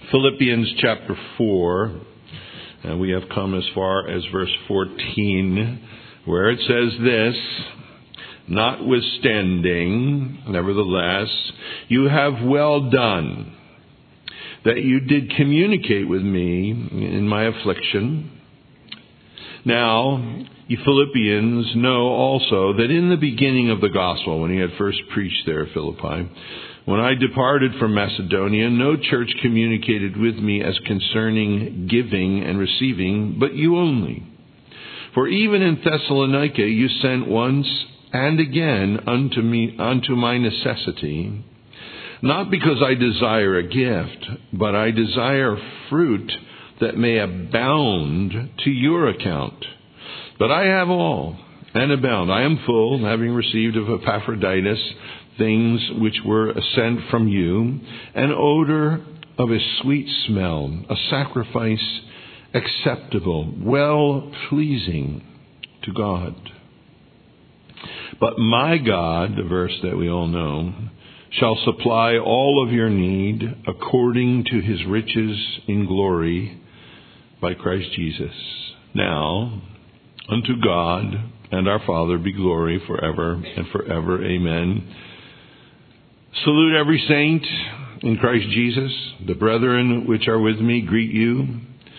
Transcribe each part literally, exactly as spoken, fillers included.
Philippians chapter four, and we have come as far as verse fourteen, where it says this: "Notwithstanding, nevertheless, you have well done, that you did communicate with me in my affliction. Now, you Philippians know also that in the beginning of the gospel," when he had first preached there at Philippi, "when I departed from Macedonia, no church communicated with me as concerning giving and receiving, but you only. For even in Thessalonica you sent once and again unto me unto my necessity, not because I desire a gift, but I desire fruit that may abound to your account. But I have all, and abound. I am full, having received of Epaphroditus things which were sent from you, an odor of a sweet smell, a sacrifice acceptable, well-pleasing to God. But my God," the verse that we all know, "shall supply all of your need according to his riches in glory by Christ Jesus. Now, unto God and our Father be glory forever and forever. Amen. Salute every saint in Christ Jesus. The brethren which are with me greet you.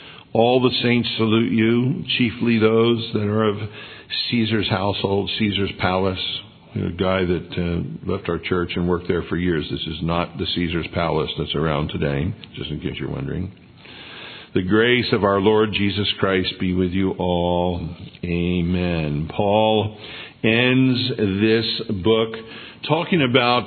All the saints salute you, chiefly those that are of Caesar's household, Caesar's palace." A guy that uh, left our church and worked there for years. This is not the Caesar's palace that's around today, just in case you're wondering. "The grace of our Lord Jesus Christ be with you all. Amen." Paul ends this book talking about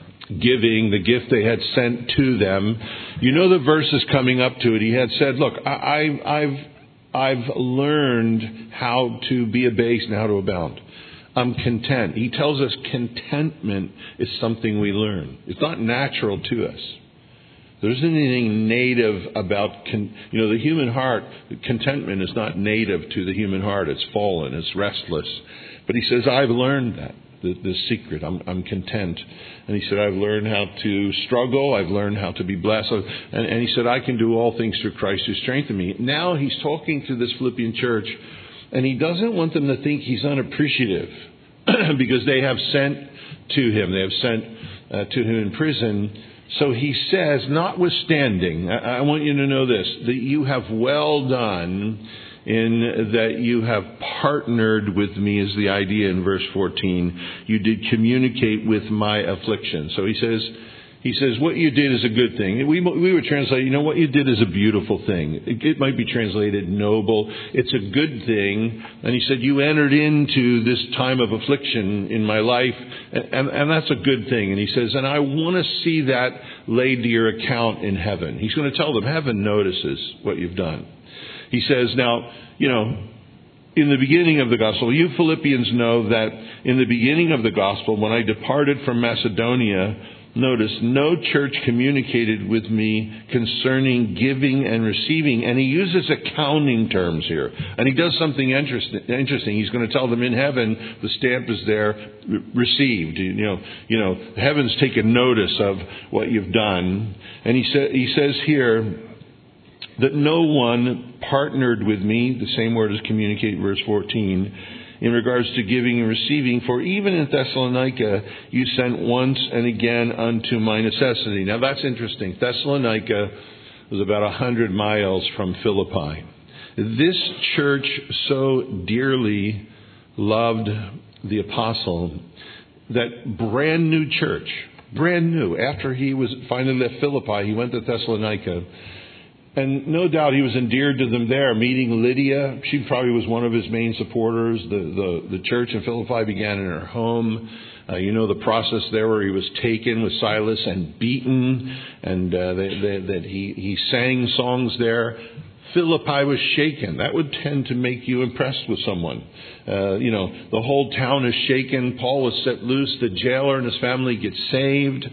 giving, the gift they had sent to them. You know the verses coming up to it. He had said, look, I, I, I've, I've learned how to be abased and how to abound. I'm content. He tells us contentment is something we learn. It's not natural to us. There isn't anything native about, con- you know, the human heart. Contentment is not native to the human heart. It's fallen. It's restless. But he says, I've learned that, the, the secret. I'm, I'm content. And he said, I've learned how to struggle. I've learned how to be blessed. And, and he said, I can do all things through Christ who strengthens me. Now he's talking to this Philippian church, and he doesn't want them to think he's unappreciative because they have sent to him. They have sent uh, to him in prison. So he says, notwithstanding, I, I want you to know this, that you have well done in that you have partnered with me, is the idea in verse fourteen. You did communicate with my affliction. So he says, He says, what you did is a good thing. We, we would translate, you know, what you did is a beautiful thing. It, it might be translated noble. It's a good thing. And he said, you entered into this time of affliction in my life, and, and, and that's a good thing. And he says, and I want to see that laid to your account in heaven. He's going to tell them, heaven notices what you've done. He says, now, you know, in the beginning of the gospel, you Philippians know that in the beginning of the gospel, when I departed from Macedonia, notice, no church communicated with me concerning giving and receiving. And he uses accounting terms here. And he does something interesting. Interesting. He's going to tell them in heaven, the stamp is there, received. You know, you know, heaven's taken notice of what you've done. And he, sa- he says here that no one partnered with me, the same word as communicate, verse fourteen, in regards to giving and receiving, for even in Thessalonica you sent once and again unto my necessity. Now that's interesting. Thessalonica was about a hundred miles from Philippi. This church so dearly loved the apostle that brand new church, brand new, after he was finally left Philippi, he went to Thessalonica. And no doubt he was endeared to them there, meeting Lydia. She probably was one of his main supporters. The the, the church in Philippi began in her home. Uh, you know the process there where he was taken with Silas and beaten, and uh, they, they, that he, he sang songs there. Philippi was shaken. That would tend to make you impressed with someone. Uh, you know, the whole town is shaken. Paul was set loose. The jailer and his family get saved.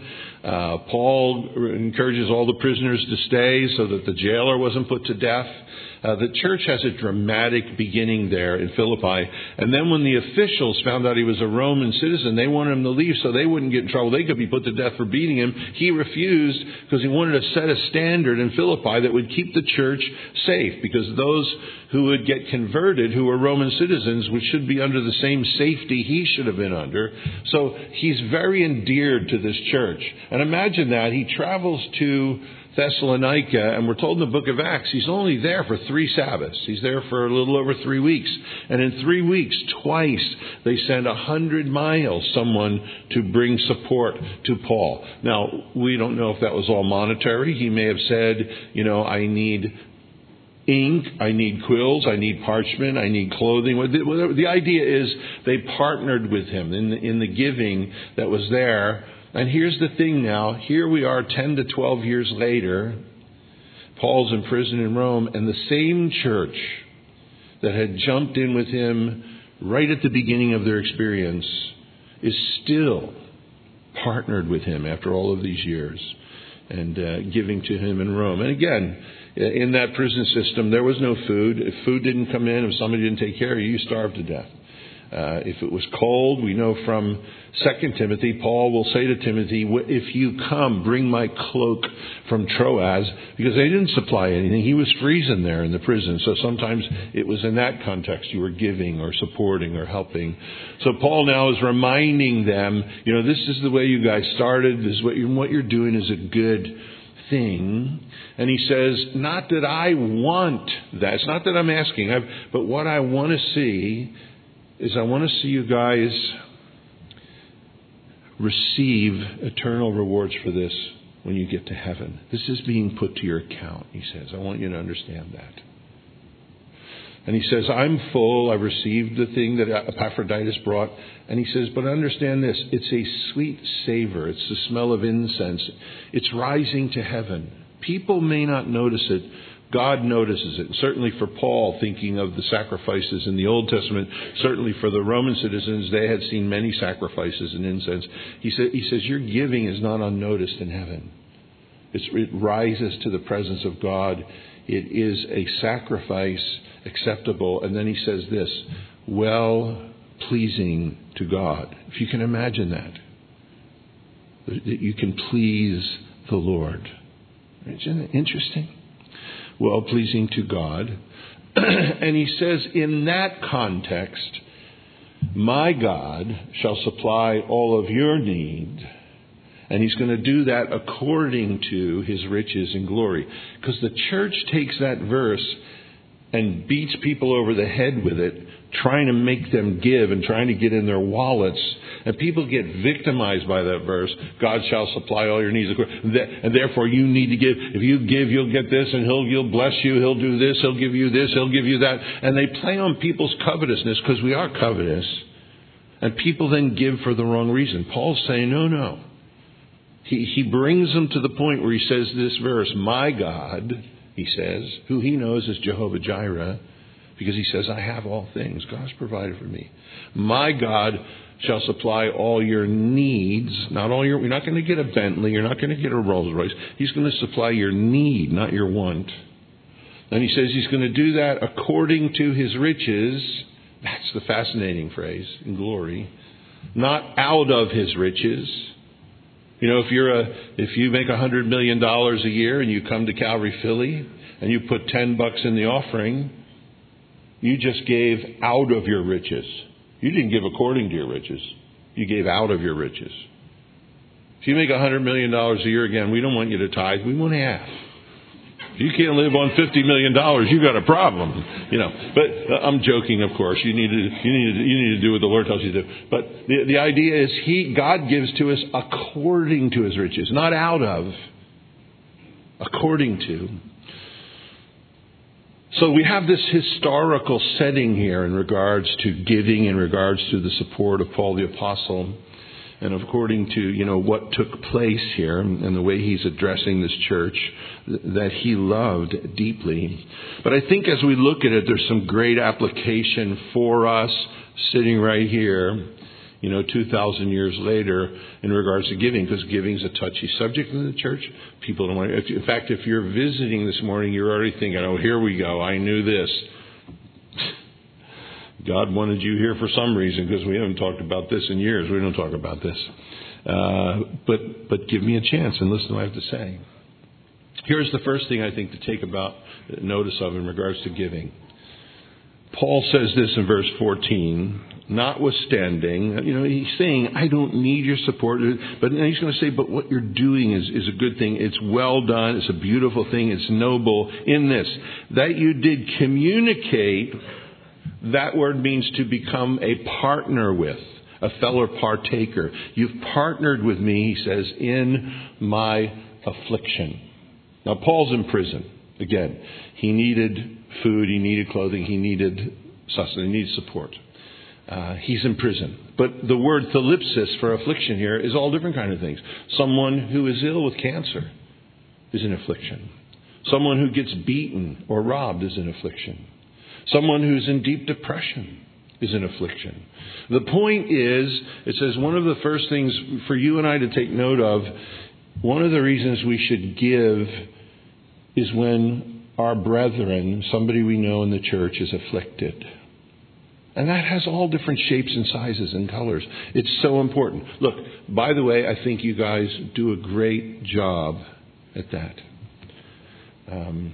Uh, Paul encourages all the prisoners to stay so that the jailer wasn't put to death. Uh, the church has a dramatic beginning there in Philippi. And then when the officials found out he was a Roman citizen, they wanted him to leave so they wouldn't get in trouble. They could be put to death for beating him. He refused because he wanted to set a standard in Philippi that would keep the church safe, because those who would get converted, who were Roman citizens, which should be under the same safety he should have been under. So he's very endeared to this church. And imagine that. He travels to Thessalonica, and we're told in the book of Acts he's only there for three Sabbaths. He's there for a little over three weeks. And in three weeks, twice, they send a hundred miles someone to bring support to Paul. Now, we don't know if that was all monetary. He may have said, you know, I need ink, I need quills, I need parchment, I need clothing. The idea is they partnered with him in the, in the giving that was there. And here's the thing now. Here we are ten to twelve years later. Paul's in prison in Rome, and the same church that had jumped in with him right at the beginning of their experience is still partnered with him after all of these years and uh, giving to him in Rome. And again, in that prison system, there was no food. If food didn't come in, if somebody didn't take care of you, you starved to death. Uh, if it was cold, we know from Second Timothy, Paul will say to Timothy, if you come, bring my cloak from Troas, because they didn't supply anything. He was freezing there in the prison. So sometimes it was in that context you were giving or supporting or helping. So Paul now is reminding them, you know, this is the way you guys started. This is what you're, what you're doing is a good thing. And he says, not that I want that. It's not that I'm asking, I've, but what I want to see is I want to see you guys receive eternal rewards for this when you get to heaven. This is being put to your account, he says. I want you to understand that. And he says, I'm full. I've received the thing that Epaphroditus brought. And he says, but understand this. It's a sweet savor. It's the smell of incense. It's rising to heaven. People may not notice it. God notices it. Certainly for Paul, thinking of the sacrifices in the Old Testament, certainly for the Roman citizens, they had seen many sacrifices and incense. He, sa- he says, your giving is not unnoticed in heaven. It's, it rises to the presence of God. It is a sacrifice acceptable. And then he says this, well pleasing to God. If you can imagine that, that you can please the Lord. Isn't it interesting? Well pleasing to God. And he says, in that context, my God shall supply all of your need. And he's going to do that according to his riches and glory. Because the church takes that verse and beats people over the head with it, trying to make them give and trying to get in their wallets. And people get victimized by that verse. God shall supply all your needs. And therefore you need to give. If you give, you'll get this, and he'll, he'll bless you. He'll do this. He'll give you this. He'll give you that. And they play on people's covetousness, because we are covetous. And people then give for the wrong reason. Paul's saying, no, no. He, he brings them to the point where he says this verse, my God, he says, who he knows is Jehovah Jireh, because he says, I have all things. God's provided for me. My God shall supply all your needs. Not all your, you're not going to get a Bentley. You're not going to get a Rolls Royce. He's going to supply your need, not your want. And he says he's going to do that according to his riches. That's the fascinating phrase, in glory. Not out of his riches. You know, if you're a, if you make a hundred million dollars a year and you come to Calvary Philly and you put ten bucks in the offering, you just gave out of your riches. You didn't give according to your riches. You gave out of your riches. If you make a hundred million dollars a year, again, we don't want you to tithe. We want half. If you can't live on fifty million dollars, you got a problem, you know. But uh, I'm joking, of course. You need to, you need to, you need to do what the Lord tells you to do. But the, the idea is He, God gives to us according to His riches, not out of, according to. So we have this historical setting here in regards to giving, in regards to the support of Paul the Apostle. And according to, you know, what took place here and the way he's addressing this church that he loved deeply. But I think as we look at it, there's some great application for us sitting right here you know, two thousand years later in regards to giving, because giving is a touchy subject in the church. People don't want to. If, in fact, if you're visiting this morning, you're already thinking, oh, here we go. I knew this. God wanted you here for some reason, because we haven't talked about this in years. We don't talk about this. Uh, but but give me a chance and listen to what I have to say. Here's the first thing I think to take about notice of in regards to giving. Paul says this in verse fourteen, notwithstanding, you know, he's saying, I don't need your support. But then he's going to say, but what you're doing is, is a good thing. It's well done. It's a beautiful thing. It's noble in this, that you did communicate. That word means to become a partner with, a fellow partaker. You've partnered with me, he says, in my affliction. Now, Paul's in prison. Again, he needed food, he needed clothing, he needed sustenance, he needed support. Uh, he's in prison. But the word thalipsis for affliction here is all different kind of things. Someone who is ill with cancer is in affliction. Someone who gets beaten or robbed is in affliction. Someone who's in deep depression is in affliction. The point is, it says one of the first things for you and I to take note of, one of the reasons we should give is when our brethren, somebody we know in the church, is afflicted. And that has all different shapes and sizes and colors. It's so important. Look, by the way, I think you guys do a great job at that. Um,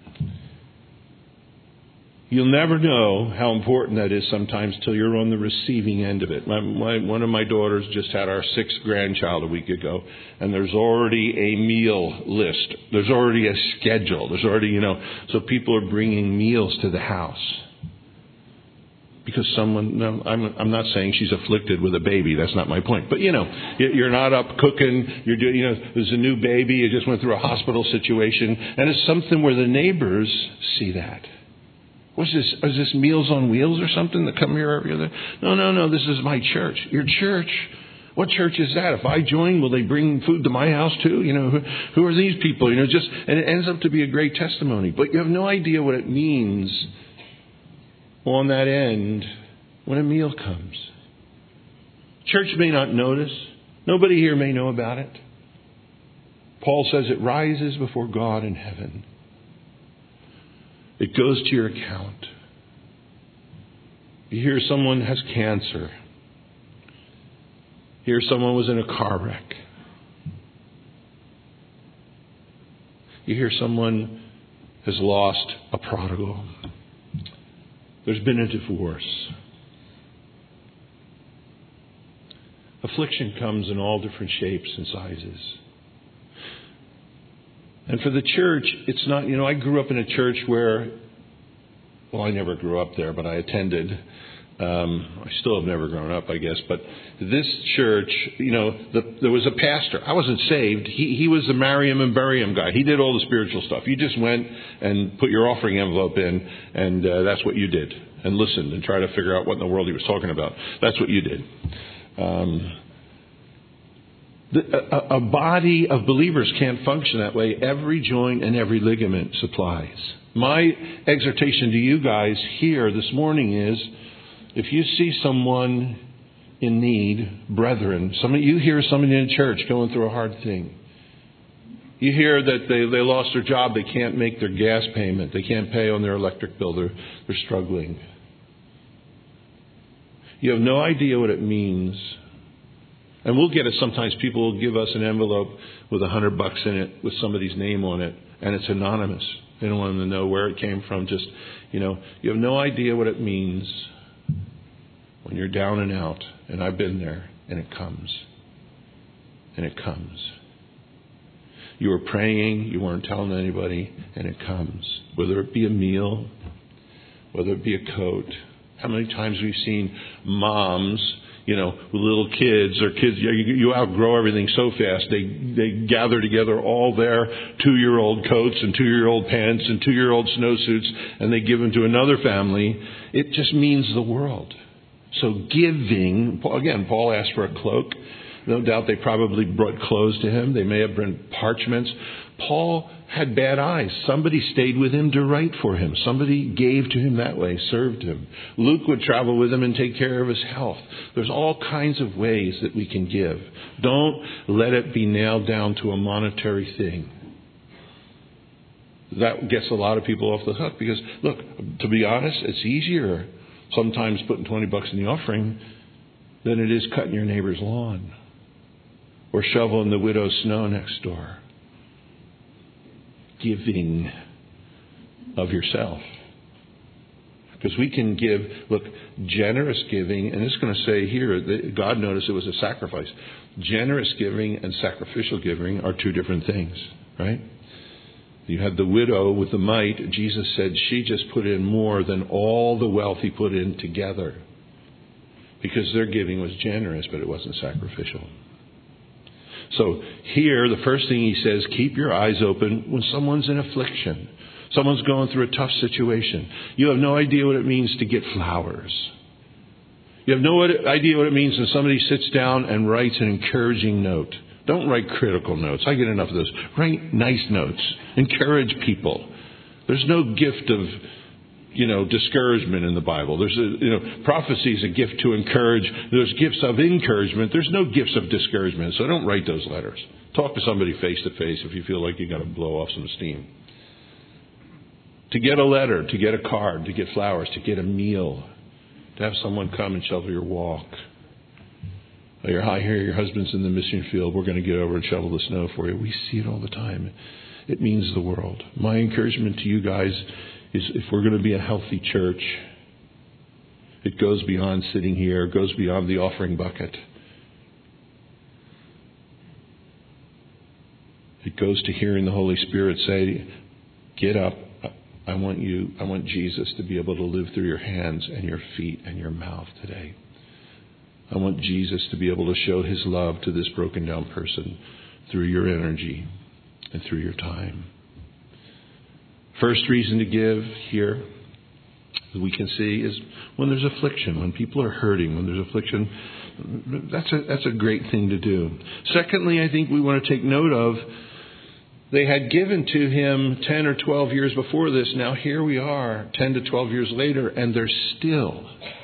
You'll never know how important that is sometimes till you're on the receiving end of it. My, my, one of my daughters just had our sixth grandchild a week ago, and there's already a meal list. There's already a schedule. There's already, you know, so people are bringing meals to the house. Because someone, no, I'm, I'm not saying she's afflicted with a baby. That's not my point. But, you know, you're not up cooking. You're doing, you know, there's a new baby. You just went through a hospital situation. And it's something where the neighbors see that. What's this? Is this Meals on Wheels or something that come here every other? No, no, no. This is my church. Your church. What church is that? If I join, will they bring food to my house too? You know, who, who are these people? You know, just, and it ends up to be a great testimony. But you have no idea what it means on that end when a meal comes. Church may not notice. Nobody here may know about it. Paul says it rises before God in heaven. It goes to your account. You hear someone has cancer. You hear someone was in a car wreck. You hear someone has lost a prodigal. There's been a divorce. Affliction comes in all different shapes and sizes. And for the church, it's not, you know, I grew up in a church where, well, I never grew up there, but I attended. Um, I still have never grown up, I guess. But this church, you know, the, there was a pastor. I wasn't saved. He, he was the Mariam and Buriam guy. He did all the spiritual stuff. You just went and put your offering envelope in, and uh, that's what you did. And listened and tried to figure out what in the world he was talking about. That's what you did. Um The, a, a body of believers can't function that way. Every joint and every ligament supplies. My exhortation to you guys here this morning is, if you see someone in need, brethren, somebody, you hear somebody in church going through a hard thing. You hear that they, they lost their job, they can't make their gas payment, they can't pay on their electric bill, they're, they're struggling. You have no idea what it means. And we'll get it sometimes. People will give us an envelope with a hundred bucks in it with somebody's name on it, and it's anonymous. They don't want them to know where it came from. Just, you know, you have no idea what it means when you're down and out. And I've been there, and it comes. And it comes. You were praying, you weren't telling anybody, and it comes. Whether it be a meal, whether it be a coat. How many times we've seen moms, you know, with little kids or kids, you, you outgrow everything so fast. They they gather together all their two-year-old coats and two-year-old pants and two-year-old snowsuits, and they give them to another family. It just means the world. So giving, again, Paul asked for a cloak. No doubt they probably brought clothes to him. They may have brought parchments. Paul had bad eyes. Somebody stayed with him to write for him. Somebody gave to him that way, served him. Luke would travel with him and take care of his health. There's all kinds of ways that we can give. Don't let it be nailed down to a monetary thing. That gets a lot of people off the hook because, look, to be honest, it's easier sometimes putting twenty bucks in the offering than it is cutting your neighbor's lawn or shoveling the widow's snow next door. Giving of yourself. Because we can give, look, generous giving, and it's going to say here that God noticed it was a sacrifice. Generous giving and sacrificial giving are two different things, right? You had the widow with the mite. Jesus said she just put in more than all the wealth he put in together. Because their giving was generous, but it wasn't sacrificial. So here, the first thing he says, keep your eyes open when someone's in affliction. Someone's going through a tough situation. You have no idea what it means to get flowers. You have no idea what it means when somebody sits down and writes an encouraging note. Don't write critical notes. I get enough of those. Write nice notes. Encourage people. There's no gift of, you know, discouragement in the Bible. There's a, you know, prophecy is a gift to encourage. There's gifts of encouragement. There's no gifts of discouragement. So don't write those letters. Talk to somebody face to face if you feel like you got to blow off some steam. To get a letter, to get a card, to get flowers, to get a meal, to have someone come and shovel your walk. Oh, you're high here, your husband's in the mission field. We're going to get over and shovel the snow for you. We see it all the time. It means the world. My encouragement to you guys is if we're going to be a healthy church, it goes beyond sitting here, it goes beyond the offering bucket. It goes to hearing the Holy Spirit say, get up. I want you, I want Jesus to be able to live through your hands and your feet and your mouth today. I want Jesus to be able to show his love to this broken down person through your energy and through your time. First reason to give here, that we can see, is when there's affliction, when people are hurting, when there's affliction. That's a, that's a great thing to do. Secondly, I think we want to take note of, they had given to him ten or twelve years before this. Now here we are, ten to twelve years later, and they're still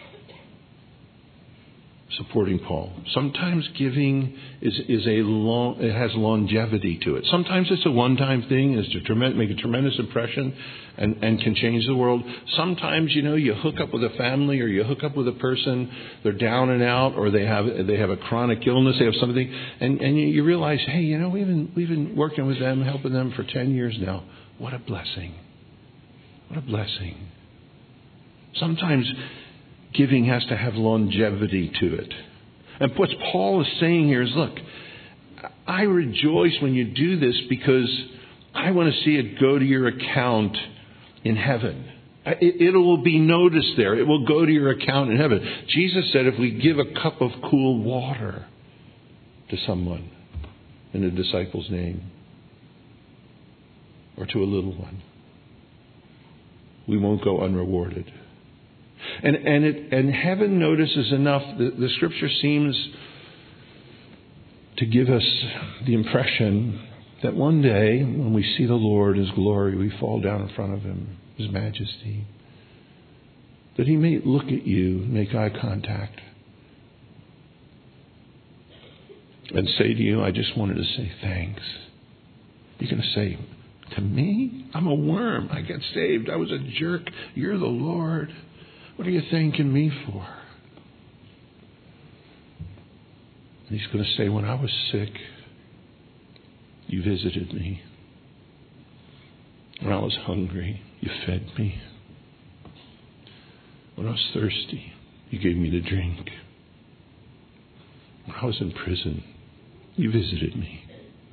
supporting Paul. Sometimes giving is is a long, it has longevity to it. Sometimes it's a one-time thing, is to trem- make a tremendous impression and, and can change the world. Sometimes, you know, you hook up with a family or you hook up with a person, they're down and out, or they have they have a chronic illness, they have something, and, and you realize, hey, you know, we've been we've been working with them, helping them for ten years now. What a blessing. What a blessing. Sometimes giving has to have longevity to it. And what Paul is saying here is, look, I rejoice when you do this because I want to see it go to your account in heaven. It, it will be noticed there. It will go to your account in heaven. Jesus said if we give a cup of cool water to someone in a disciple's name or to a little one, we won't go unrewarded. And and it and heaven notices enough. The, the scripture seems to give us the impression that one day when we see the Lord, his glory, we fall down in front of him, his majesty, that he may look at you, make eye contact, and say to you, I just wanted to say thanks. You're going to say, to me? I'm a worm. I got saved. I was a jerk. You're the Lord. What are you thanking me for? And he's going to say, when I was sick, you visited me. When I was hungry, you fed me. When I was thirsty, you gave me to drink. When I was in prison, you visited me.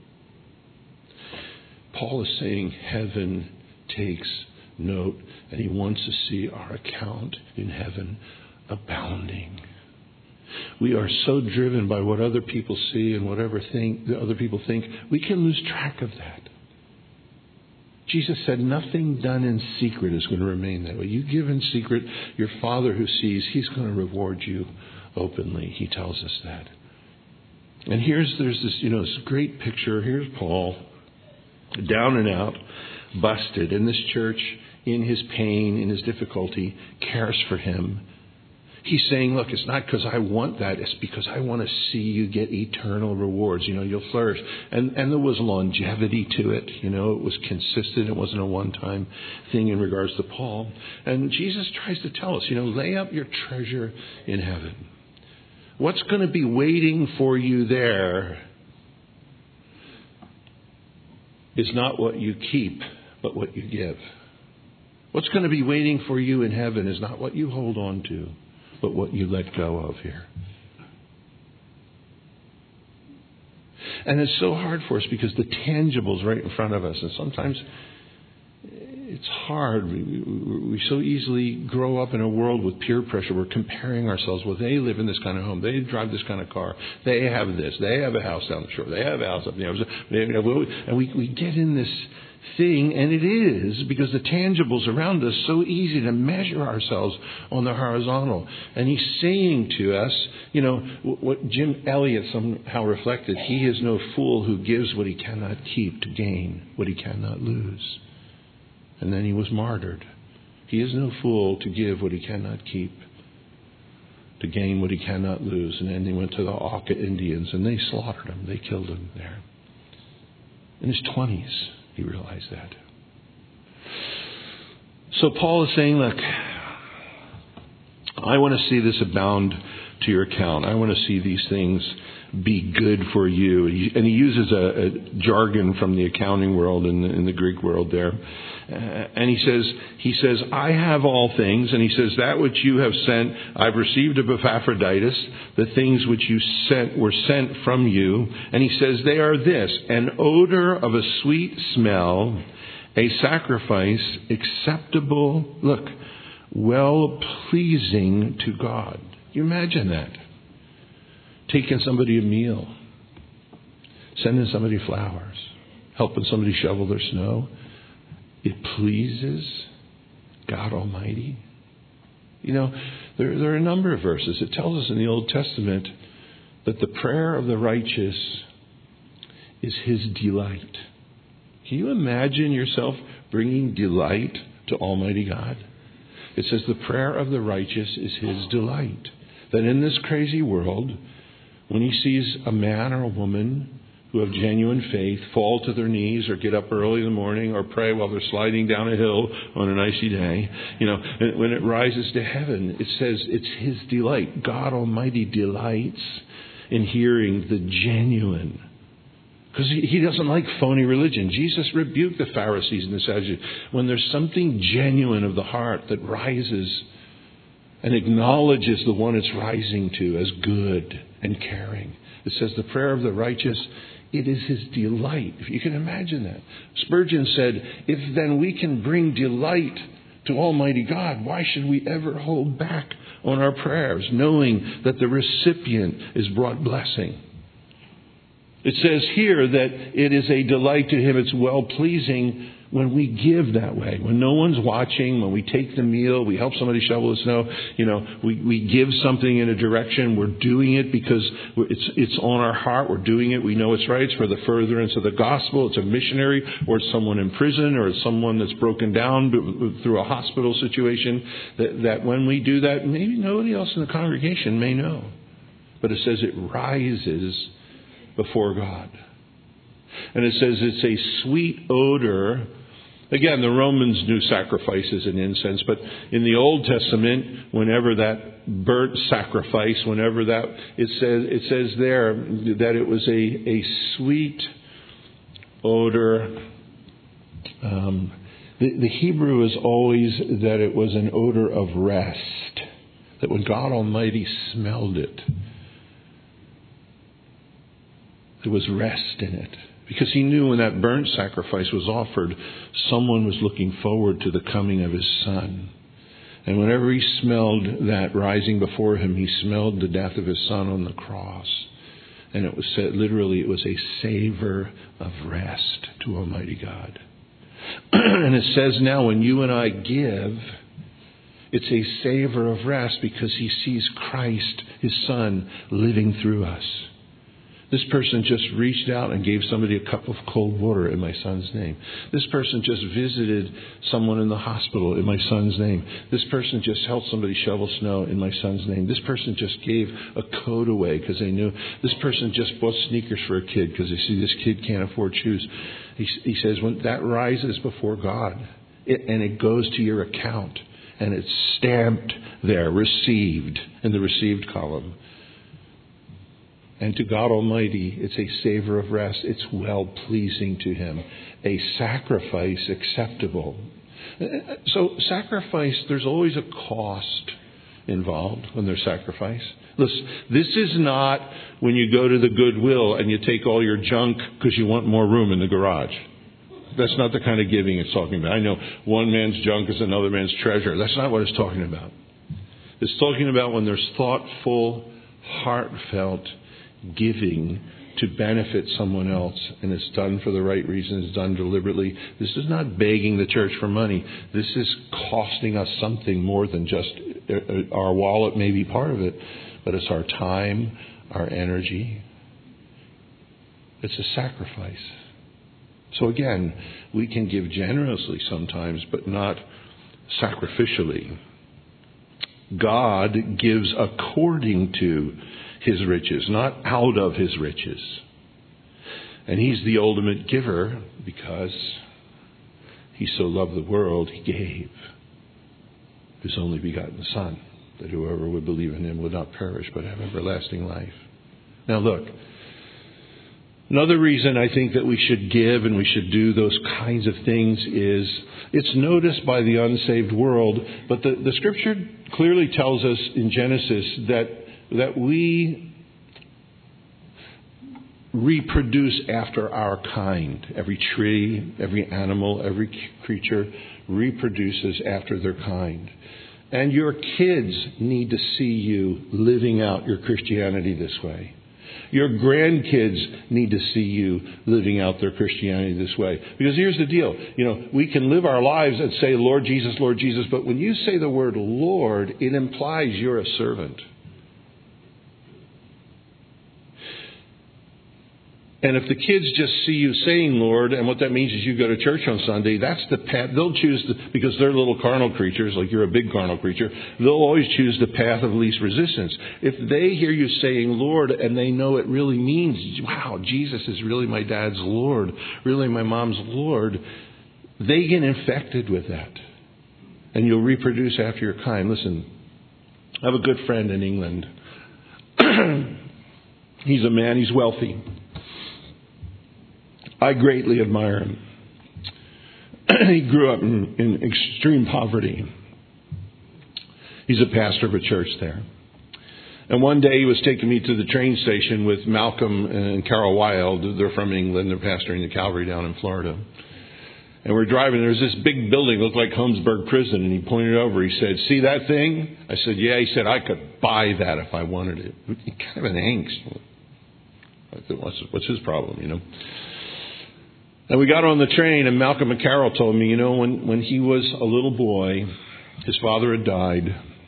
Paul is saying heaven takes note, and he wants to see our account in heaven abounding. We are so driven by what other people see and whatever think the other people think, we can lose track of that. Jesus said nothing done in secret is going to remain that way. You give in secret, your Father who sees, he's going to reward you openly. He tells us that. And here's there's this, you know, this great picture. Here's Paul. down and out, busted. And this church, in his pain, in his difficulty, cares for him. He's saying, look, it's not because I want that. It's because I want to see you get eternal rewards. You know, you'll flourish. And and there was longevity to it. You know, it was consistent. It wasn't a one-time thing in regards to Paul. And Jesus tries to tell us, you know, lay up your treasure in heaven. What's going to be waiting for you there is not what you keep, but what you give. What's going to be waiting for you in heaven is not what you hold on to, but what you let go of here. And it's so hard for us because the tangible's right in front of us. And sometimes it's hard. We, we, we so easily grow up in a world with peer pressure. We're comparing ourselves. Well, they live in this kind of home. They drive this kind of car. They have this. They have a house down the shore. They have a house up there. And we, we get in this thing, and it is because the tangibles around us so easy to measure ourselves on the horizontal. And he's saying to us, you know, what Jim Elliot somehow reflected, he is no fool who gives what he cannot keep to gain what he cannot lose. And then he was martyred. He is no fool to give what he cannot keep to gain what he cannot lose. And then he went to the Auca Indians, and they slaughtered him. They killed him there. In his twenties, he realized that. So Paul is saying, look, I want to see this abound to your account. I want to see these things be good for you. And he uses a, a jargon from the accounting world and in, in the Greek world there. Uh, and he says, he says, I have all things. And he says, that which you have sent, I've received of Epaphroditus. The things which you sent were sent from you. And he says, they are this, an odor of a sweet smell, a sacrifice acceptable, look, well pleasing to God. You imagine that? Taking somebody a meal, sending somebody flowers, helping somebody shovel their snow. It pleases God Almighty. You know, there, there are a number of verses. It tells us in the Old Testament that the prayer of the righteous is his delight. Can you imagine yourself bringing delight to Almighty God? It says the prayer of the righteous is his delight. That in this crazy world, when he sees a man or a woman who have genuine faith fall to their knees or get up early in the morning or pray while they're sliding down a hill on an icy day, you know, when it rises to heaven, it says it's his delight. God Almighty delights in hearing the genuine. Because he, he doesn't like phony religion. Jesus rebuked the Pharisees and the Sadducees. When there's something genuine of the heart that rises and acknowledges the one it's rising to as good and caring. It says the prayer of the righteous, it is his delight. If you can imagine that. Spurgeon said, if then we can bring delight to Almighty God, why should we ever hold back on our prayers, knowing that the recipient is brought blessing? It says here that it is a delight to him. It's well-pleasing when we give that way. When no one's watching, when we take the meal, we help somebody shovel the snow, you know, we, we give something in a direction. We're doing it because it's it's on our heart. We're doing it. We know it's right. It's for the furtherance of the gospel. It's a missionary, or it's someone in prison, or it's someone that's broken down through a hospital situation. That, that when we do that, maybe nobody else in the congregation may know. But it says it rises before God. And it says it's a sweet odor. Again, the Romans knew sacrifices and incense, but in the Old Testament, whenever that burnt sacrifice, whenever that, it says it says there that it was a, a sweet odor. Um, the, the Hebrew is always that it was an odor of rest. That when God Almighty smelled it, there was rest in it. Because he knew when that burnt sacrifice was offered, someone was looking forward to the coming of his son. And whenever he smelled that rising before him, he smelled the death of his son on the cross. And it was said, literally, it was a savor of rest to Almighty God. And it says now, when you and I give, it's a savor of rest because he sees Christ, his son, living through us. This person just reached out and gave somebody a cup of cold water in my son's name. This person just visited someone in the hospital in my son's name. This person just helped somebody shovel snow in my son's name. This person just gave a coat away because they knew. This person just bought sneakers for a kid because they see this kid can't afford shoes. He, he says when that rises before God it, and it goes to your account and it's stamped there, received, in the received column. And to God Almighty, it's a savor of rest. It's well-pleasing to Him. A sacrifice acceptable. So sacrifice, there's always a cost involved when there's sacrifice. Listen, this is not when you go to the Goodwill and you take all your junk because you want more room in the garage. That's not the kind of giving it's talking about. I know one man's junk is another man's treasure. That's not what it's talking about. It's talking about when there's thoughtful, heartfelt giving to benefit someone else, and it's done for the right reason, it's done deliberately. This is not begging the church for money. This is costing us something more than just our wallet may be part of it, but it's our time, our energy. It's a sacrifice. So again, we can give generously sometimes, but not sacrificially. God gives according to His riches, not out of His riches. And He's the ultimate giver because He so loved the world, He gave His only begotten Son, that whoever would believe in Him would not perish but have everlasting life. Now look, another reason I think that we should give and we should do those kinds of things is it's noticed by the unsaved world, but the, the Scripture clearly tells us in Genesis that that we reproduce after our kind. Every tree, every animal, every creature reproduces after their kind. And your kids need to see you living out your Christianity this way. Your grandkids need to see you living out their Christianity this way. Because here's the deal. You know, we can live our lives and say, Lord Jesus, Lord Jesus. But when you say the word Lord, it implies you're a servant. And if the kids just see you saying Lord, and what that means is you go to church on Sunday, that's the path. They'll choose, the, because they're little carnal creatures, like you're a big carnal creature, they'll always choose the path of least resistance. If they hear you saying Lord, and they know it really means, wow, Jesus is really my dad's Lord, really my mom's Lord, they get infected with that. And you'll reproduce after your kind. Listen, I have a good friend in England. He's a man, he's wealthy. I greatly admire him. He grew up in, in extreme poverty. He's a pastor of a church there. And one day he was taking me to the train station with Malcolm and Carol Wilde. They're from England. They're pastoring the Calvary down in Florida. And we're driving. There's this big building, looked like Holmesburg Prison. And he pointed over. He said, "See that thing?" I said, "Yeah." He said, "I could buy that if I wanted it." Kind of an angst. I said, what's, what's his problem, you know? And we got on the train, and Malcolm and Carol told me, you know, when, when he was a little boy, his father had died.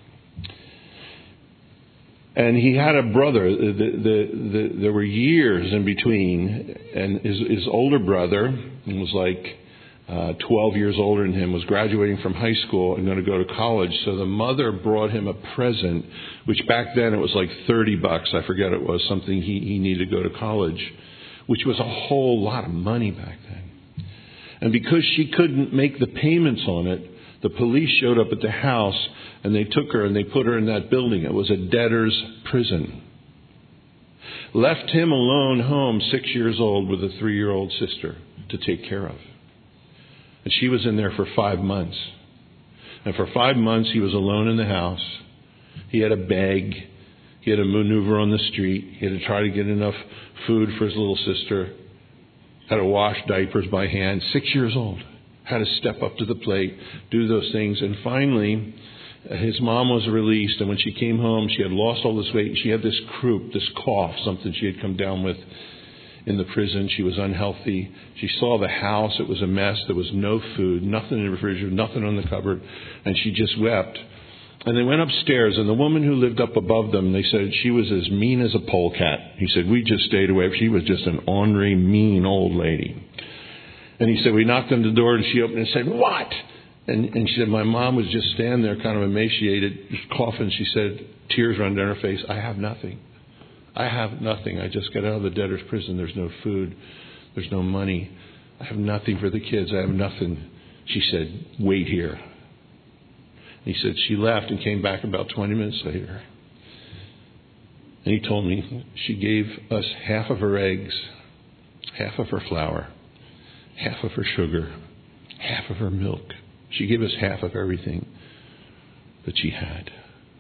And he had a brother. The, the, the, there were years in between. And his, his older brother, who was like uh, twelve years older than him, was graduating from high school and going to go to college. So the mother brought him a present, which back then it was like thirty bucks. I forget it was something he, he needed to go to college, which was a whole lot of money back then. And because she couldn't make the payments on it, the police showed up at the house and they took her and they put her in that building. It was a debtor's prison. Left him alone home, six years old, with a three-year-old sister to take care of. And she was in there for five months. And for five months he was alone in the house. He had to beg. He had to maneuver on the street. He had to try to get enough food for his little sister. Had to wash diapers by hand. Six years old. Had to step up to the plate, do those things. And finally, his mom was released. And when she came home, she had lost all this weight. She had this croup, this cough, something she had come down with in the prison. She was unhealthy. She saw the house. It was a mess. There was no food, nothing in the refrigerator, nothing on the cupboard. And she just wept. And they went upstairs, and the woman who lived up above them, they said she was as mean as a polecat. He said, we just stayed away. She was just an ornery, mean old lady. And he said, we knocked on the door, and she opened and said, what? And, and she said, my mom was just standing there kind of emaciated, just coughing. She said, tears run down her face. I have nothing. I have nothing. I just got out of the debtor's prison. There's no food. There's no money. I have nothing for the kids. I have nothing. She said, wait here. He said she left and came back about twenty minutes later. And he told me she gave us half of her eggs, half of her flour, half of her sugar, half of her milk. She gave us half of everything that she had.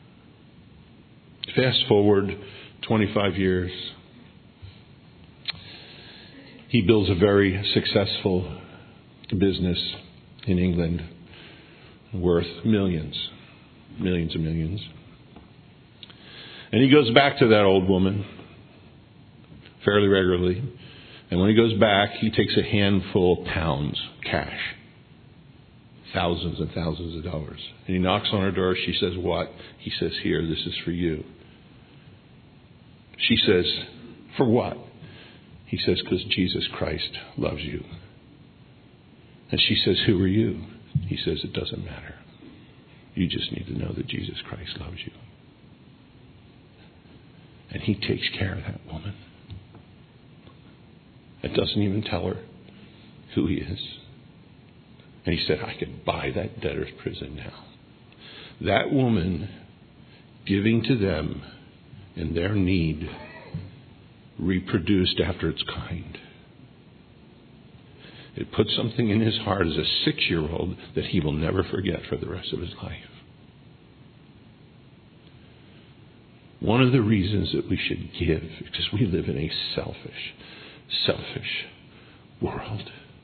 Fast forward twenty-five years. He builds a very successful business in England worth millions, millions and millions. And he goes back to that old woman fairly regularly. And when he goes back, he takes a handful of pounds, cash, thousands and thousands of dollars. And he knocks on her door. She says, what? He says, here, this is for you. She says, for what? He says, because Jesus Christ loves you. And she says, who are you? He says, it doesn't matter. You just need to know that Jesus Christ loves you. And he takes care of that woman. It doesn't even tell her who he is. And he said, I could buy that debtor's prison now. That woman giving to them in their need reproduced after its kind. It put something in his heart as a six-year-old that he will never forget for the rest of his life. One of the reasons that we should give is because we live in a selfish, selfish world.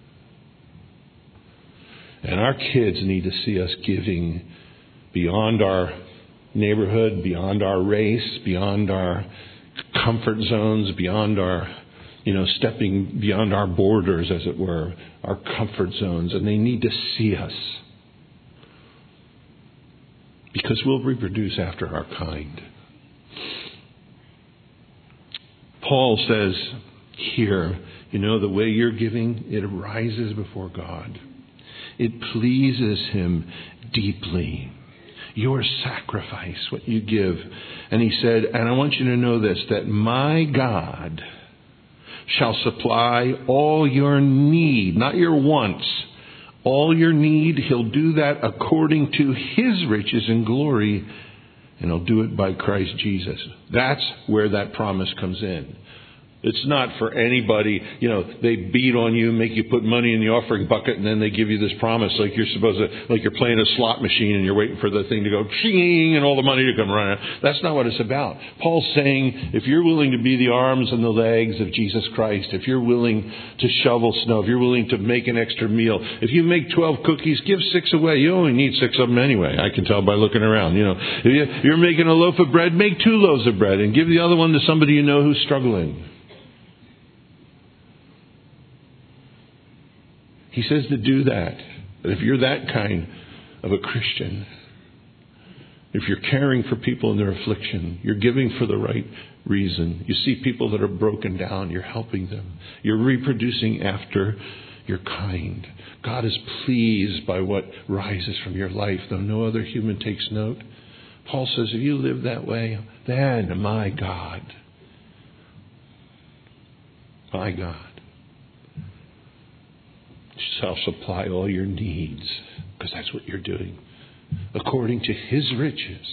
And our kids need to see us giving beyond our neighborhood, beyond our race, beyond our comfort zones, beyond our You know, stepping beyond our borders, as it were, our comfort zones. And they need to see us. Because we'll reproduce after our kind. Paul says here, you know, the way you're giving, it arises before God. It pleases him deeply. Your sacrifice, what you give. And he said, and I want you to know this, that my God shall supply all your need, not your wants, all your need. He'll do that according to his riches and glory, and he'll do it by Christ Jesus. That's where that promise comes in. It's not for anybody, you know, they beat on you, make you put money in the offering bucket, and then they give you this promise like you're supposed to, like you're playing a slot machine and you're waiting for the thing to go ching and all the money to come running. That's not what it's about. Paul's saying, if you're willing to be the arms and the legs of Jesus Christ, if you're willing to shovel snow, if you're willing to make an extra meal, if you make twelve cookies, give six away. You only need six of them anyway. I can tell by looking around. You know, if you're making a loaf of bread, make two loaves of bread and give the other one to somebody you know who's struggling. He says to do that. But if you're that kind of a Christian, if you're caring for people in their affliction, you're giving for the right reason. You see people that are broken down, you're helping them. You're reproducing after your kind. God is pleased by what rises from your life, though no other human takes note. Paul says, if you live that way, then my God, my God, shall supply all your needs, because that's what you're doing, according to his riches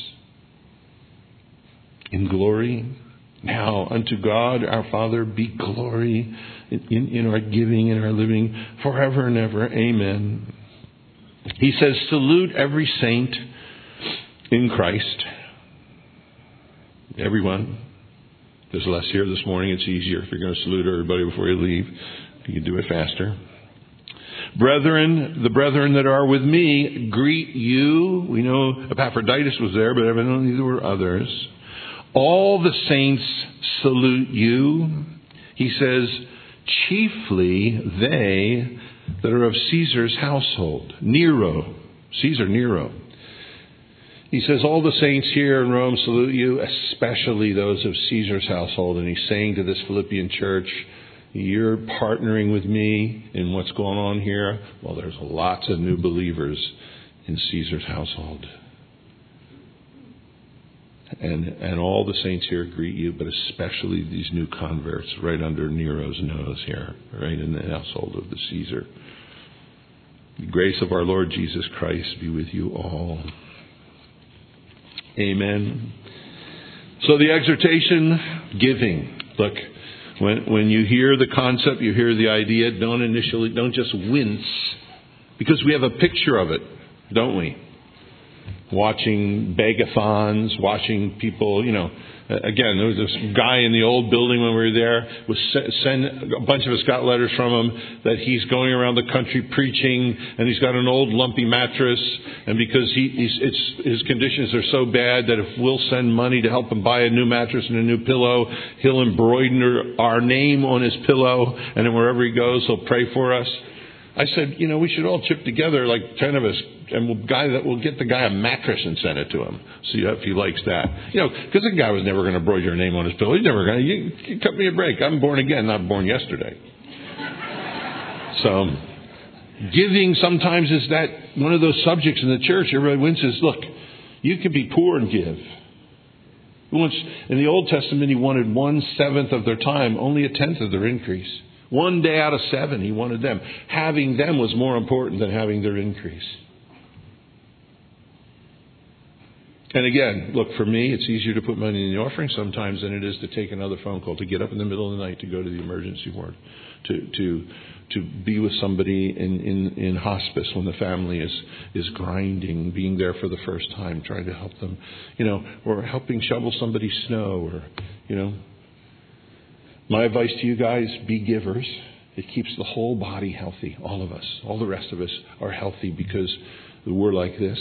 in glory. Now unto God our Father be glory in, in, in our giving and our living forever and ever. Amen. He says, salute every saint in Christ. Everyone. There's less here this morning. It's easier if you're going to salute everybody before you leave. You can do it faster. Brethren, the brethren that are with me, greet you. We know Epaphroditus was there, but evidently there were others. All the saints salute you. He says, chiefly they that are of Caesar's household. Nero, Caesar Nero. He says, all the saints here in Rome salute you, especially those of Caesar's household. And he's saying to this Philippian church, you're partnering with me in what's going on here. Well, there's lots of new believers in Caesar's household. And and all the saints here greet you, but especially these new converts right under Nero's nose here, right in the household of the Caesar. The grace of our Lord Jesus Christ be with you all. Amen. So the exhortation, giving. Look, when when you hear the concept, you hear the idea, don't initially, don't just wince, because we have a picture of it, don't we? Watching begathons, watching people, you know. Again, there was this guy in the old building when we were there. Was send a bunch of us got letters from him that he's going around the country preaching, and he's got an old lumpy mattress, and because he he's, it's his conditions are so bad that if we'll send money to help him buy a new mattress and a new pillow, he'll embroider our name on his pillow, and then wherever he goes, he'll pray for us. I said, you know, we should all chip together, like ten of us, and we'll guy that we'll get the guy a mattress and send it to him. See if he likes that. You know, because the guy was never going to embroider your name on his pillow. He's never going to. You, you cut me a break. I'm born again, not born yesterday. So, giving sometimes is that one of those subjects in the church. Everybody winces. Look, you can be poor and give. Once in the Old Testament, he wanted one seventh of their time, only a tenth of their increase. One day out of seven, he wanted them. Having them was more important than having their increase. And again, look, for me, it's easier to put money in the offering sometimes than it is to take another phone call, to get up in the middle of the night, to go to the emergency ward, to to to be with somebody in, in, in hospice when the family is, is grinding, being there for the first time, trying to help them, you know, or helping shovel somebody's snow, or, you know. My advice to you guys, be givers. It keeps the whole body healthy. All of us, all the rest of us are healthy because we're like this.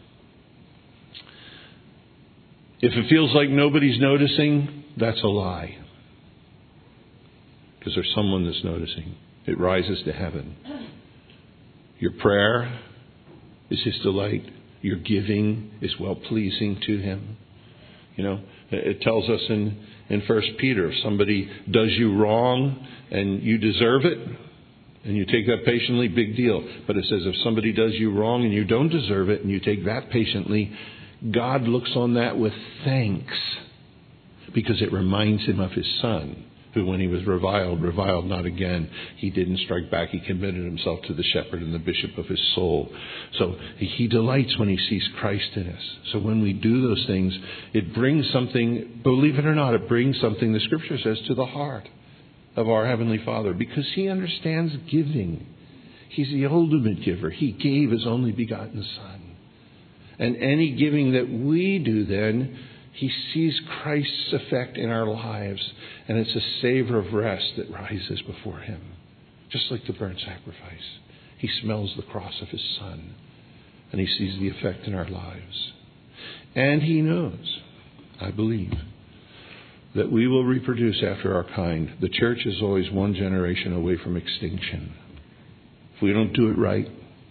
If it feels like nobody's noticing, that's a lie. Because there's someone that's noticing. It rises to heaven. Your prayer is His delight. Your giving is well-pleasing to Him. You know, it tells us in, in First Peter, if somebody does you wrong and you deserve it, and you take that patiently, big deal. But it says if somebody does you wrong and you don't deserve it, and you take that patiently, God looks on that with thanks, because it reminds Him of His Son, who when He was reviled, reviled not again. He didn't strike back. He committed Himself to the shepherd and the bishop of His soul. So He delights when He sees Christ in us. So when we do those things, it brings something, believe it or not, it brings something, the Scripture says, to the heart of our Heavenly Father, because He understands giving. He's the ultimate giver. He gave His only begotten Son. And any giving that we do then, He sees Christ's effect in our lives, and it's a savor of rest that rises before Him. Just like the burnt sacrifice. He smells the cross of His Son, and He sees the effect in our lives. And He knows, I believe, that we will reproduce after our kind. The church is always one generation away from extinction. If we don't do it right,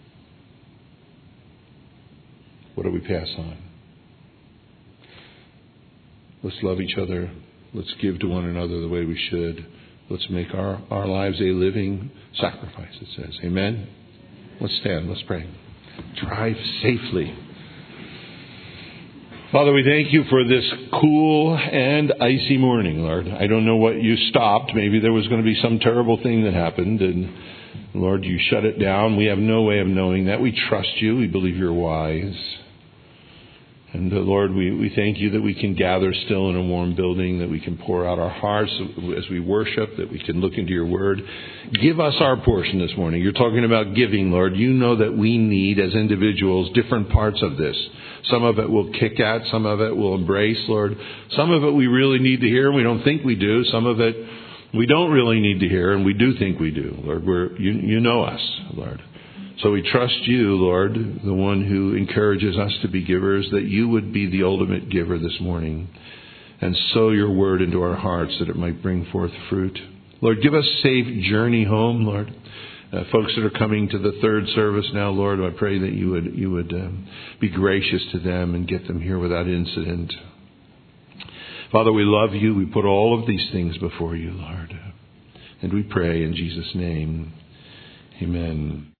what do we pass on? Let's love each other. Let's give to one another the way we should. Let's make our, our lives a living sacrifice, it says. Amen? Let's stand. Let's pray. Drive safely. Father, we thank You for this cool and icy morning, Lord. I don't know what You stopped. Maybe there was going to be some terrible thing that happened, and Lord, You shut it down. We have no way of knowing that. We trust You. We believe You're wise. And uh, Lord, we, we thank You that we can gather still in a warm building, that we can pour out our hearts as we worship, that we can look into Your Word. Give us our portion this morning. You're talking about giving, Lord. You know that we need, as individuals, different parts of this. Some of it we'll kick at, some of it we'll embrace, Lord. Some of it we really need to hear, and we don't think we do. Some of it we don't really need to hear, and we do think we do. Lord, we're, you, you know us, Lord. So we trust You, Lord, the one who encourages us to be givers, that You would be the ultimate giver this morning, and sow Your Word into our hearts that it might bring forth fruit. Lord, give us safe journey home, Lord. uh, folks that are coming to the third service now, Lord, I pray that you would you would um, be gracious to them and get them here without incident. Father, we love you. We put all of these things before you, Lord. And we pray in Jesus' name. Amen.